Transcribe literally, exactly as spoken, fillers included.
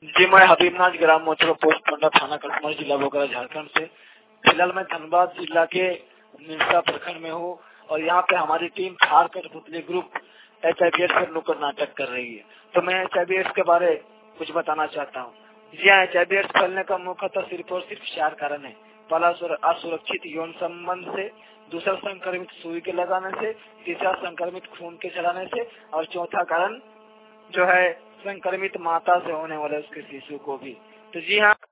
जी, मैं हबीबनाथ ग्राम मोचरा पोस्ट पंडा थाना कस्टमर जिला बोकारो झारखंड से। फिलहाल मैं धनबाद जिला के निरसा प्रखंड में हूँ और यहाँ पे हमारी टीम थार कठपुतली group H I B S पर नुक्कड़ नाटक कर रही है। तो मैं एच आई बी एस के बारे कुछ बताना चाहता हूँ। जी हाँ, एच आई बी एस फैलने का मुख्यतः सिर्फ और सिर्फ चार कारण है। पहला, असुरक्षित यौन संबंध से, दूसरा संक्रमित सुई के लगाने से, तीसरा संक्रमित खून के चढ़ाने से और चौथा कारण जो है संक्रमित माता से होने वाले उसके शिशु को भी। तो जी हाँ,